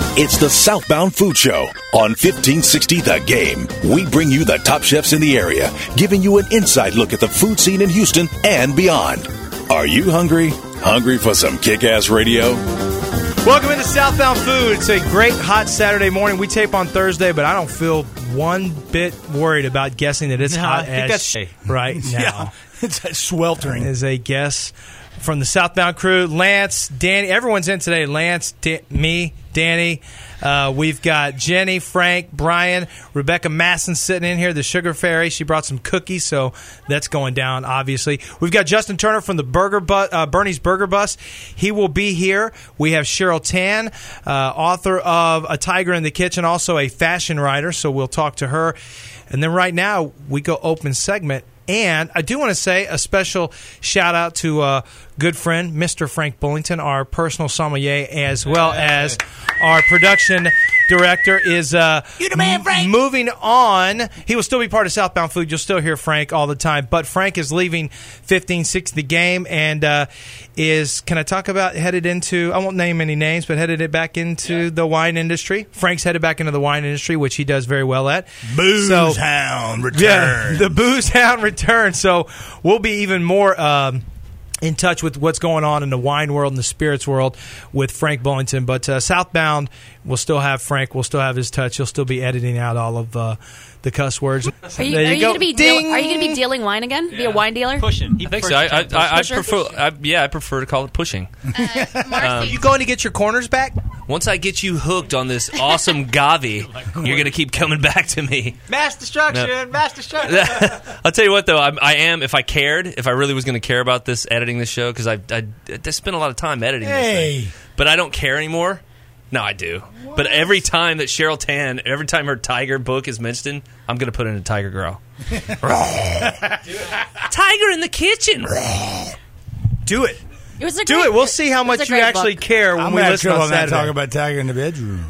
It's the Southbound Food Show on 1560 The Game. We bring you the top chefs in the area, giving you an inside look at the food scene in Houston and beyond. Are you hungry? Hungry for some kick-ass radio? Welcome into Southbound Food. It's a great hot Saturday morning. We tape on Thursday, but I don't feel one bit worried about guessing that it's hot as right now. Yeah, it's sweltering. Is a guess from the Southbound crew. Lance, Danny, everyone's in today. Lance, me, Danny. We've got Jenny, Frank, Brian, Rebecca Masson sitting in here, the Sugar Fairy. She brought some cookies, so that's going down, obviously. We've got Justin Turner from the Bernie's Burger Bus. He will be here. We have Cheryl Tan, author of A Tiger in the Kitchen, also a fashion writer, so we'll talk to her. And then right now, we go open segment. And I do want to say a special shout-out to a good friend, Mr. Frank Bullington, our personal sommelier, as well as our production director is You the man, Frank. moving on. He will still be part of Southbound Food. You'll still hear Frank all the time. But Frank is leaving 1560 The Game and is, can I talk about, headed into, I won't name any names, but headed it back into the wine industry. Frank's headed back into the wine industry, which he does very well at. Booze Hound return. Yeah, the Booze Hound return. So we'll be even more in touch with what's going on in the wine world and the spirits world with Frank Bullington. But Southbound will still have Frank. We'll still have his touch. He'll still be editing out all of the cuss words. Are you going to be dealing wine again? Be a wine dealer? Pushing. I think so. I prefer to call it pushing. Are you going to get your corners back? Once I get you hooked on this awesome Gavi, you're going to keep coming back to me. Mass destruction, No. mass destruction. I'll tell you what, though, I am, if I cared, if I really was going to care about this, editing this show, because I spent a lot of time editing this thing. But I don't care anymore. No, I do. What? But every time that Cheryl Tan, every time her Tiger book is mentioned, I'm going to put in a Tiger Girl. Tiger in the kitchen. Do it. It was a Do great, it. We'll see how much you actually book. care when we listen on Saturday. Talk about Tiger in the bedroom.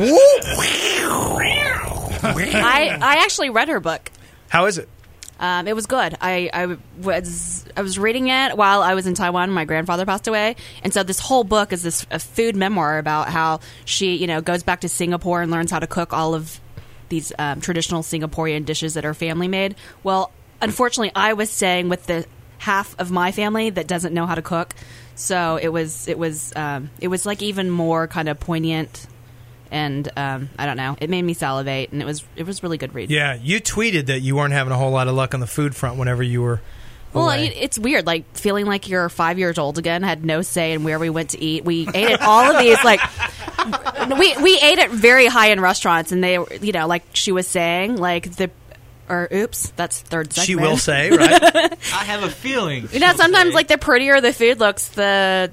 I actually read her book. How is it? It was good. I was reading it while I was in Taiwan. My grandfather passed away, and so this whole book is a food memoir about how she, goes back to Singapore and learns how to cook all of these traditional Singaporean dishes that her family made. Well, unfortunately, I was staying with the half of my family that doesn't know how to cook, so it was like even more kind of poignant. And I don't know. It made me salivate, and it was really good read. Yeah, you tweeted that you weren't having a whole lot of luck on the food front whenever you were Well, away. it's weird, like feeling like you're 5 years old again. Had no say in where we went to eat. We ate at all of these like we ate at very high end restaurants, and they were, like she was saying, like oops, that's third segment. She will say, right? I have a feeling. Sometimes like the prettier the food looks, the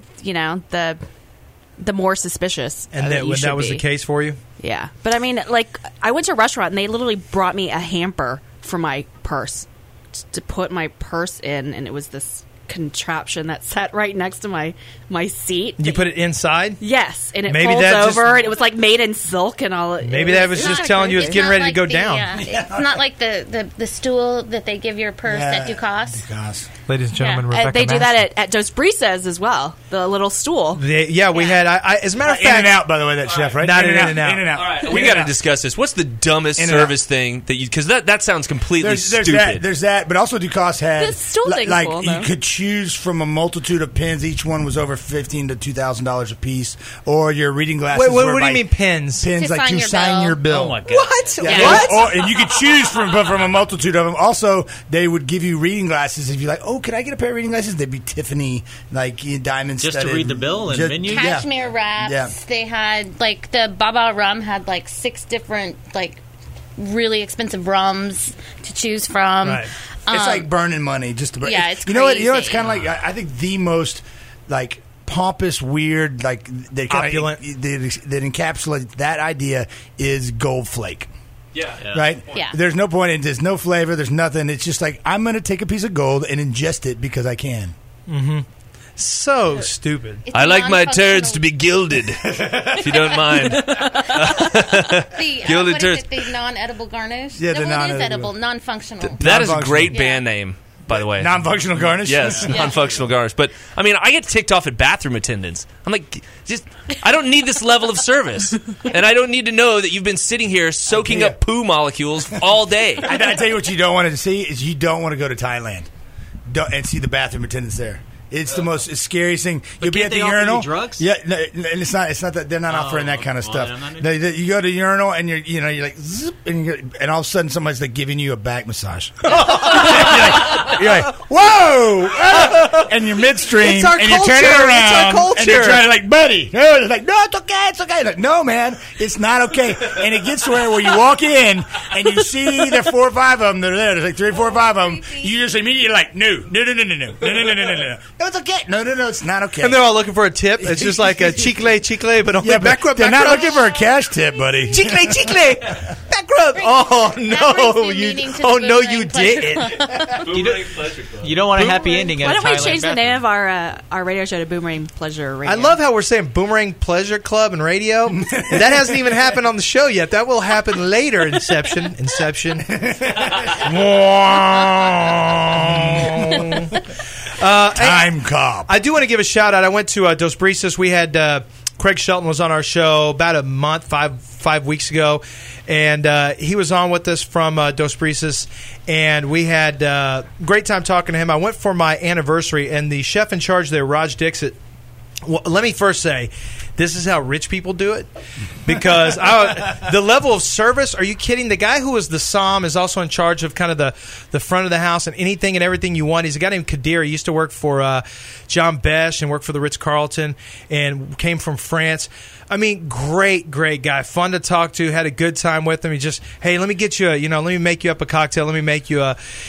more suspicious. And that was the case for you? Yeah. But I mean, like, I went to a restaurant and they literally brought me a hamper for my purse to put my purse in, and it was this contraption that sat right next to my seat. You put it inside? Yes. And it Maybe folds that over, and it was like made in silk and all. Maybe that was just telling you it's getting ready to go down. It's not like the stool that they give your purse at Ducasse. Ladies and gentlemen, Rebecca they do Masson. that at Dos Brises as well, the little stool. We had, as a matter of fact... In-N-Out, by the way, that chef, right? Not In-N-Out. In-N-Out. All right, we got to discuss this. What's the dumbest service thing that you... Because that sounds completely stupid. There's that, but also Ducasse had... The stool thing's like cool, you though. could choose from a multitude of pins. Each one was over $1,500 to $2,000 a piece. Or your reading glasses Wait, what were do you like mean pins? Pins To like sign to your sign bill. your bill. Oh, my God. What? Yeah. What? And you could choose from a multitude of them. Also, they would give you reading glasses. If you're like, oh, can I get a pair of reading glasses? They'd be Tiffany, like diamond Just to studded. read the bill and menu? Cashmere wraps. Yeah. They had like the Baba Rum had like 6 different like really expensive rums to choose from. Right. It's like burning money just to burn. Yeah, it's you know what? You know, it's crazy. kind of like I think the most like pompous, weird, like that Opulent. that encapsulates that idea is Gold Flake. Yeah. Right? Yeah. There's no point in it. There's no flavor. There's nothing. It's just like, I'm going to take a piece of gold and ingest it because I can. Mm-hmm. So stupid. It's I like my non-functional- turds to be gilded, if you don't mind. the Gilded what is turds. it? The non-edible garnish. Yeah, the no, well, it is non-edible. edible, non-functional. That is a Non-functional. great Yeah. band name, by the way. Non-functional garnish? Yes, non-functional garnish. But, I mean, I get ticked off at bathroom attendants. I'm like, I don't need this level of service. And I don't need to know that you've been sitting here soaking up poo molecules all day. I tell you what you don't want to see is you don't want to go to Thailand and see the bathroom attendants there. It's the most scariest thing. You'll be at the urinal. You drugs? Yeah, no, and it's not that they're not offering that kind of stuff. You go to the urinal and you're like, zip, and all of a sudden somebody's like giving you a back massage. you're like, whoa! And you're midstream, and you're turning around, and you're trying to like, buddy. It's like, no, it's okay, it's okay. Like, no, man, it's not okay. And it gets to where you walk in and you see there 4 or 5 of them that are there. There's like 3, 4, 5 of them. You just immediately like, no. No, it's okay. No, it's not okay. And they're all looking for a tip. It's just like a chicle, but only back rub. They're not looking for a cash tip, buddy. Chicle, back rub. Oh no, you didn't. You don't want a happy ending. Why don't we change the name of our radio show to Boomerang Pleasure Radio? I love how we're saying Boomerang Pleasure Club and radio. That hasn't even happened on the show yet. That will happen later. Inception. Time cop. I do want to give a shout out. I went to Dos Brisas. We had Craig Shelton was on our show about a month, five weeks ago, and he was on with us from Dos Brisas, and we had a great time talking to him. I went for my anniversary, and the chef in charge there, Raj Dixit. Well, let me first say, this is how rich people do it, because the level of service, are you kidding? The guy who was the som is also in charge of kind of the front of the house and anything and everything you want. He's a guy named Kadir. He used to work for John Besh and worked for the Ritz-Carlton and came from France. I mean, great guy. Fun to talk to. Had a good time with him. He just, hey, let me get you let me make you up a cocktail. Let me make you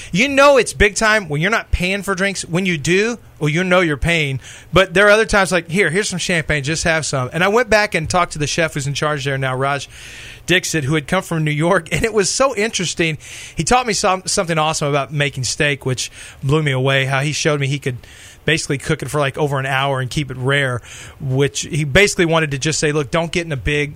it's big time when you're not paying for drinks. When you do, well, you're paying. But there are other times like, here's some champagne. Just have some. And I went back and talked to the chef who's in charge there now, Raj Dixit, who had come from New York. And it was so interesting. He taught me something awesome about making steak, which blew me away. How he showed me he could basically cook it for like over an hour and keep it rare, which he basically wanted to just say, look, don't get in a big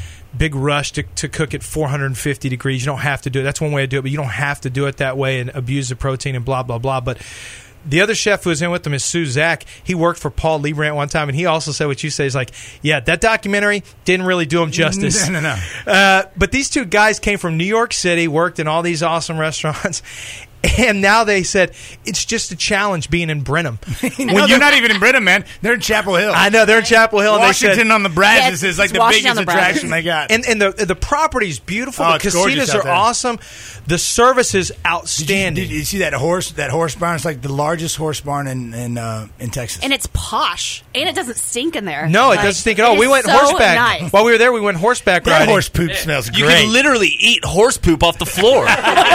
rush to cook at 450 degrees. You don't have to do it. That's one way to do it, but you don't have to do it that way and abuse the protein and blah, blah, blah. But the other chef who was in with them is Sue Zach. He worked for Paul Liebrandt one time, and he also said what you say is like, yeah, that documentary didn't really do him justice. No. But these two guys came from New York City, worked in all these awesome restaurants, and now they said it's just a challenge being in Brenham. No, they're not even in Brenham, man. They're in Chapel Hill. I know, they're in Chapel Hill. Washington and they said, on the Brazos is like the biggest attraction they got. And the property's beautiful. Oh, the casinos are awesome. The service is outstanding. Did you see that horse barn? It's like the largest horse barn in Texas. And it's posh. And it doesn't stink in there. No, it doesn't stink at all. We went horseback. Nice. While we were there, we went horseback riding. That horse poop smells great. You can literally eat horse poop off the floor.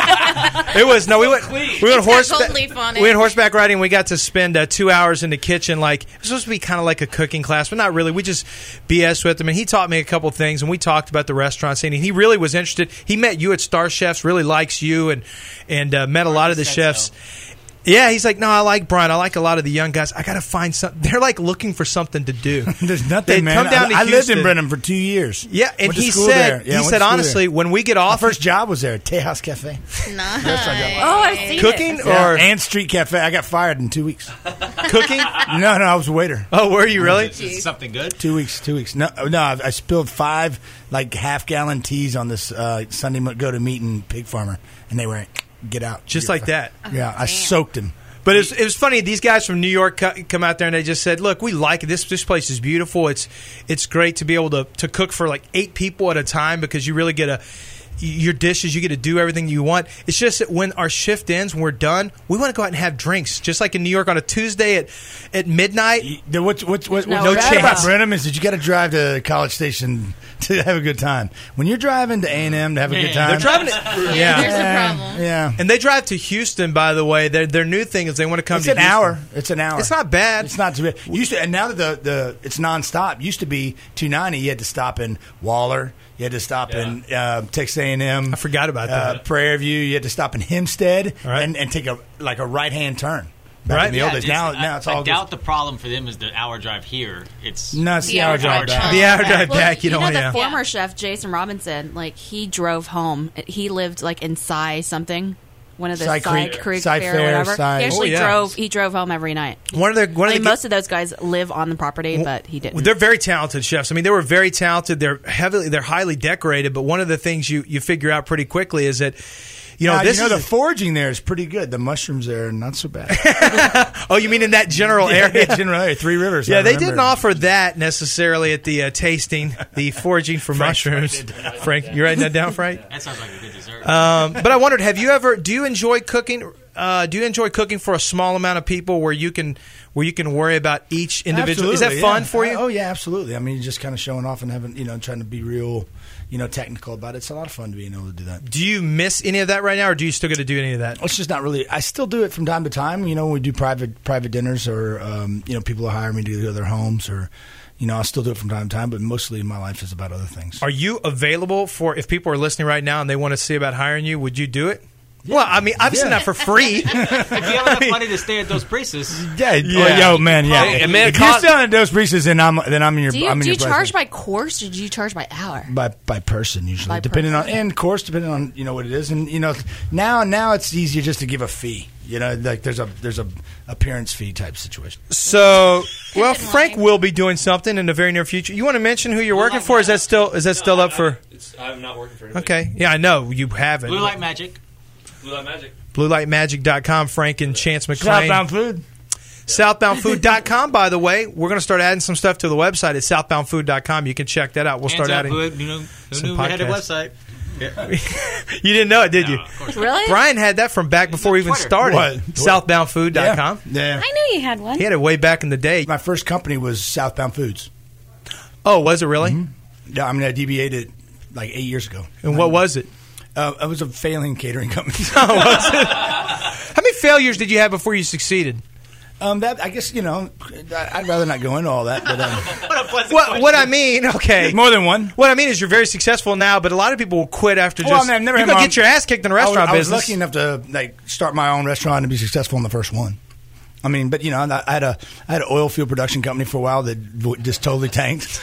We went horseback. We went horseback riding. We got to spend 2 hours in the kitchen. Like, it was supposed to be kind of like a cooking class, but not really. We just BS with him, and he taught me a couple things, and we talked about the restaurant scene. And he really was interested. He met you at Star Chefs, really likes you, and met a lot of the chefs. Yeah, he's like, no, I like Brian. I like a lot of the young guys. I got to find something. They're like looking for something to do. There's nothing, man. Come down to I lived Houston. in Brenham for 2 years. Yeah, and he said, honestly, when we get off, my first job was there, Tejas Cafe. Nice. Oh, I've seen cooking it. or and Street Cafe. I got fired in 2 weeks. cooking. No, I was a waiter. Oh, were you really? Is something good? 2 weeks. No, I spilled 5 like half-gallon teas on this Sunday go to meet and pig farmer, and they were like, get out. Just like that. Yeah, I soaked him. But it was funny. These guys from New York come out there and they just said, "Look, we like it. This place is beautiful. It's great to be able to cook for like 8 people at a time because you really get your dishes. You get to do everything you want. It's just that when our shift ends, when we're done, we want to go out and have drinks, just like in New York on a Tuesday at midnight. What's no bad chance about Brenham is that you got to drive to College Station to have a good time. When you're driving to A&M to have a good time, they're driving. There's a problem. Yeah, and they drive to Houston. By the way, their new thing is they want to come. It's to an Houston. hour. It's an hour. It's not bad. It's not too bad. Used to, and now that the it's nonstop. Used to be 290. You had to stop in Waller. You had to stop in Texas A&M. I forgot about that. Prairie View. You had to stop in Hempstead right. and take a right-hand turn. Back Right. in the old days. Now it's all I doubt the problem for them is the hour drive here. It's the hour drive back. The hour drive back. You don't. The former chef Jason Robinson, like he drove home. He lived like in Cy something. one of the Cy Cy Creek Creek Cy Fair, Fair, whatever. Cy- He actually Oh, yeah. he drove home every night. Most of those guys live on the property, but he didn't. They're very talented chefs. I mean, they were very talented. They're highly decorated. But one of the things you figure out pretty quickly is that the foraging there is pretty good. The mushrooms there are not so bad. Oh, you mean in that general area? General area, Three Rivers. Yeah, they didn't offer that necessarily at the tasting, the foraging for mushrooms. Frank, you writing that down, Frank? That sounds like a good dessert. But I wondered, do you enjoy cooking? Do you enjoy cooking for a small amount of people where you can worry about each individual? Absolutely, Is that fun for you? Oh yeah, absolutely. I mean, just kind of showing off and having trying to be real, technical about it. It's a lot of fun being able to do that. Do you miss any of that right now, or do you still get to do any of that? It's just not really. I still do it from time to time. When we do private dinners, or people will hire me to go to their homes, or I still do it from time to time. But mostly my life is about other things. Are you available for if people are listening right now and they want to see about hiring you? Would you do it? Yeah. Well, I mean, obviously not for free. If you have enough money to stay at Dos Prices, yo, man, yeah. If you're selling at Dos Prices, then I'm in your. Do you charge by course, or do you charge by hour? By person usually, depending on what it is, and now it's easier just to give a fee. Like there's a appearance fee type situation. So, Frank will be doing something in the very near future. You want to mention who you're working for? Is that still up for? I'm not working for anybody. Okay, yeah, I know you haven't. Blue Light Magic. Blue Light Magic. BlueLightMagic.com. Frank and Chance McClain. Southbound Food. Southboundfood.com, by the way. We're going to start adding some stuff to the website at southboundfood.com. You can check that out. We'll start adding who knew we had a website? Yeah. You didn't know it, did you? Really? Brian had that from back before we even started. What? Southboundfood.com. Yeah. I knew you had one. He had it way back in the day. My first company was Southbound Foods. Oh, was it really? Mm-hmm. Yeah, I mean, I deviated like 8 years ago. And what was it? It was a failing catering company. Oh, was it? How many failures did you have before you succeeded? That I guess I'd rather not go into all that. But what I mean, okay, more than one. What I mean is you're very successful now, but a lot of people will quit after just. Well, I mean, I've never you're had gonna get your ass kicked in the restaurant I was business. lucky enough to start my own restaurant and be successful in the first one. I mean, but I had an oil field production company for a while that just totally tanked.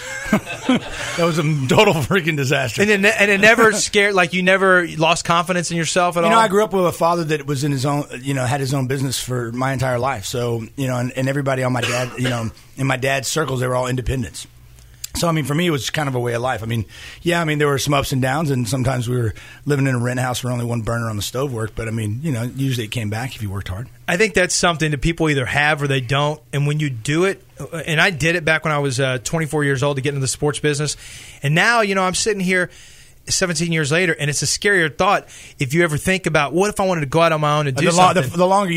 That was a total freaking disaster. And it never scared, like you never lost confidence in yourself at all? I grew up with a father that was in his own, had his own business for my entire life. So, and everybody on my dad, in my dad's circles, they were all independents. So, I mean, for me, it was kind of a way of life. I mean, there were some ups and downs, and sometimes we were living in a rent house where only one burner on the stove worked. But, I mean, usually it came back if you worked hard. I think that's something that people either have or they don't. And when you do it, and I did it back when I was 24 years old to get into the sports business. And now, I'm sitting here 17 years later, and it's a scarier thought if you ever think about what if I wanted to go out on my own and do something. The longer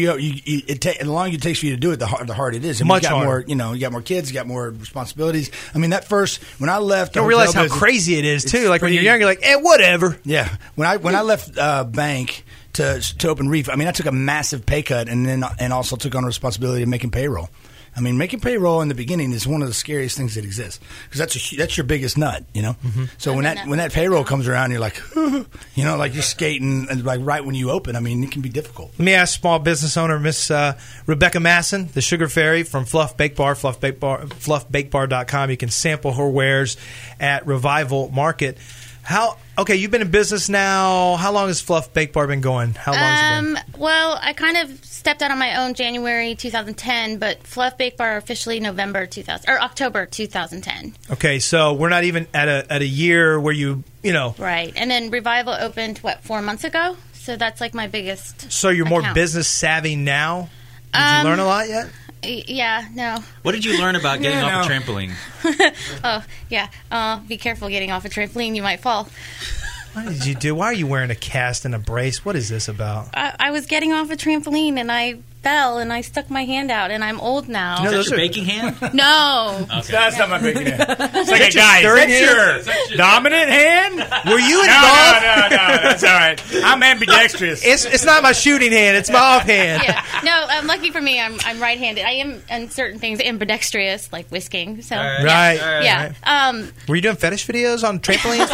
the longer it takes for you to do it, the harder it is. And much you got harder. More, you got more kids, you got more responsibilities. I mean, when I left, you don't realize how crazy it is too. Like when you're young, you're like, whatever. Yeah, when I left bank to open Reef, I mean, I took a massive pay cut, and also took on the responsibility of making payroll. I mean, making payroll in the beginning is one of the scariest things that exists because that's your biggest nut, Mm-hmm. So when that payroll comes around, you're like, like you're skating, and like right when you open, I mean, it can be difficult. Let me ask small business owner Miss Rebecca Masson, the Sugar Fairy from Fluff Bake Bar, fluffbakebar.com. You can sample her wares at Revival Market. You've been in business now. How long has Fluff Bake Bar been going? How long has it been? Well, I kind of stepped out on my own January 2010, but Fluff Bake Bar officially October 2010. Okay, so we're not even at a year where Right, and then Revival opened 4 months ago, so that's like my biggest. So you're more account. business savvy now. Did you learn a lot yet? Yeah, no. What did you learn about getting off a trampoline? Oh, yeah. Be careful getting off a trampoline. You might fall. What did you do? Why are you wearing a cast and a brace? What is this about? I was getting off a trampoline, and I fell, and I stuck my hand out, and I'm old now. Is that your baking hand? No. Okay. That's not my baking hand. It's like, guys, that's your dominant hand? Were you involved? No, that's all right. I'm ambidextrous. It's not my shooting hand. It's my offhand. Yeah. No, lucky for me, I'm right-handed. I am, in certain things, ambidextrous, like whisking. So, Right. Yeah. Were you doing fetish videos on trampolines?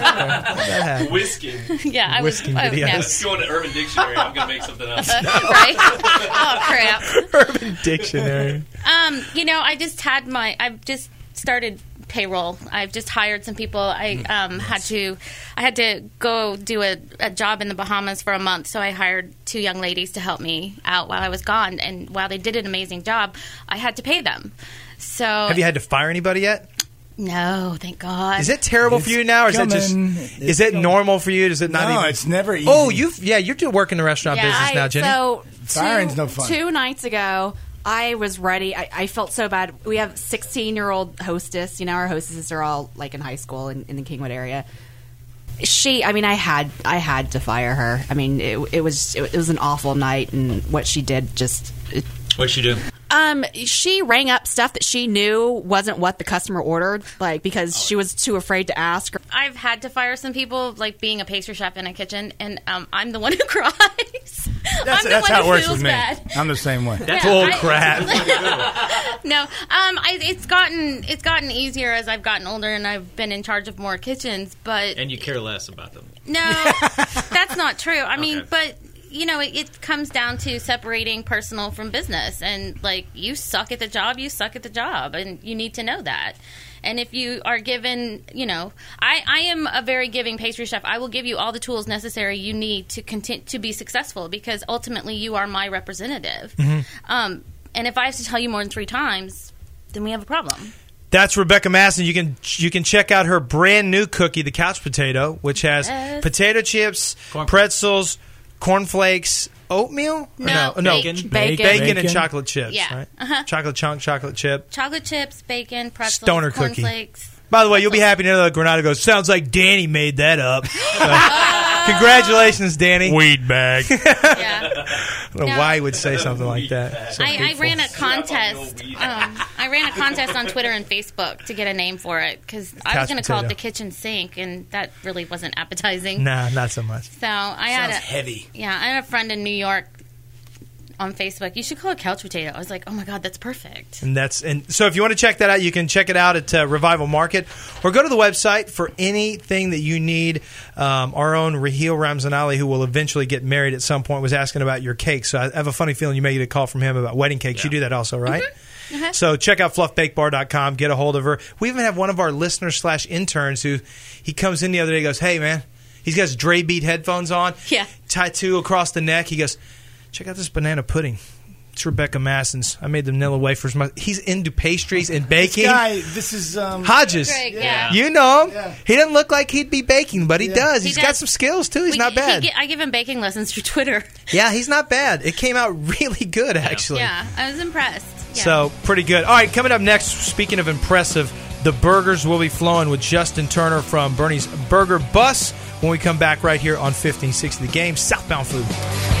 Whisking. Yeah, I was. Whisking videos. Yeah. Let's go into Urban Dictionary. I'm going to make something up. Right? Oh, crap. Urban Dictionary. I just had I've just started payroll. I've just hired some people. I had to go do a job in the Bahamas for a month, so I hired 2 young ladies to help me out while I was gone. And while they did an amazing job, I had to pay them. So, have you had to fire anybody yet? No, thank God. Is it terrible for you now, or is it normal for you? Does it not? No, it's never easy. Oh, you're working the restaurant business now, Jenny. So firing's no fun. 2 nights ago, I was ready. I felt so bad. We have 16-year-old hostess. You know, our hostesses are all like in high school in the Kingwood area. I had to fire her. I mean, it was an awful night, and what she did just. What'd she do? She rang up stuff that she knew wasn't what the customer ordered, like because she was too afraid to ask. I've had to fire some people, like being a pastry chef in a kitchen, and I'm the one who cries. That's how it works with me. I'm the same way. That's bull crap. No, it's gotten easier as I've gotten older and I've been in charge of more kitchens, and you care less about them. No, that's not true. I mean, but. You know, it comes down to separating personal from business. And, like, you suck at the job, and you need to know that. And if you are given, you know, I am a very giving pastry chef. I will give you all the tools necessary you need to continue to be successful, because ultimately you are my representative. Mm-hmm. And if I have to tell you more than 3 times, then we have a problem. That's Rebecca Masson. You can check out her brand new cookie, the couch potato, which has potato chips, pretzels, cornflakes, oatmeal? No, bacon and chocolate chips. Yeah. Right? Uh-huh. Chocolate chunk, chocolate chip. Chocolate chips, bacon, pretzels, stoner cookie. cornflakes. By the way, you'll be happy to know that Granada goes, sounds like Danny made that up. Congratulations, Danny. Weed bag. Yeah. I don't know why he would say something like that. So I ran a contest. I ran a contest on Twitter and Facebook to get a name for it, because I was going to call it the kitchen sink, and that really wasn't appetizing. Nah, not so much. So I Sounds heavy. Yeah, I had a friend in New York on Facebook. You should call it couch potato. I was like, oh my God, that's perfect. And so if you want to check that out, you can check it out at Revival Market, or go to the website for anything that you need. Our own Raheel Ramzanali, who will eventually get married at some point, was asking about your cake. So I have a funny feeling you may get a call from him about wedding cakes. Yeah. You do that also, right? Mm-hmm. Mm-hmm. So check out fluffbakebar.com. Get a hold of her. We even have one of our listeners/interns who he comes in the other day and goes, hey, man, he's got his Dre Beat headphones on. Yeah. Tattoo across the neck. He goes, check out this banana pudding. It's Rebecca Masson's. I made the vanilla wafers. He's into pastries and baking. This is Hodges. Greg, yeah. You know him. Yeah. He doesn't look like he'd be baking, but he does. He's got some skills, too. He's not bad. I give him baking lessons through Twitter. Yeah, he's not bad. It came out really good, actually. Yeah, I was impressed. Yeah. So, pretty good. All right, coming up next, speaking of impressive, the burgers will be flowing with Justin Turner from Bernie's Burger Bus when we come back right here on 1560 The Game, Southbound Food.